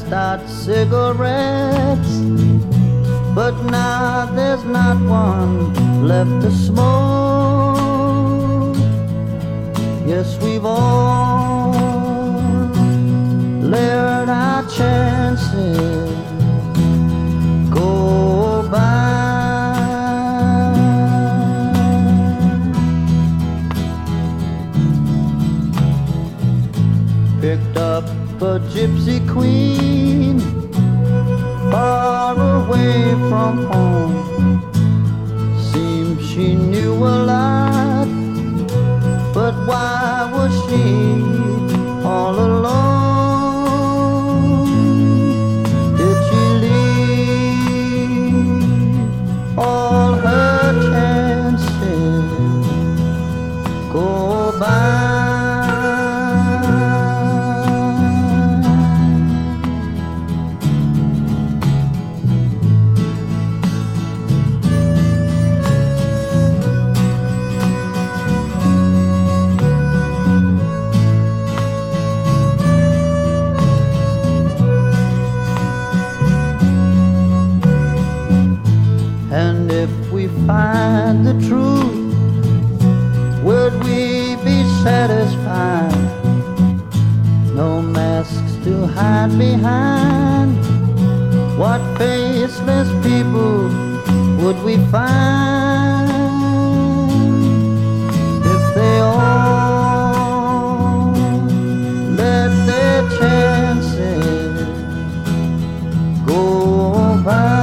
passed out cigarettes, but now there's not one left to smoke. Yes, we've all let our chances go by. Picked up a gypsy queen far away from home. Seemed she knew a lot, but why was she all alone? Did she leave all her chances go by? And if we find the truth, would we be satisfied? No masks to hide behind. What faceless people would we find if they all let their chances go by?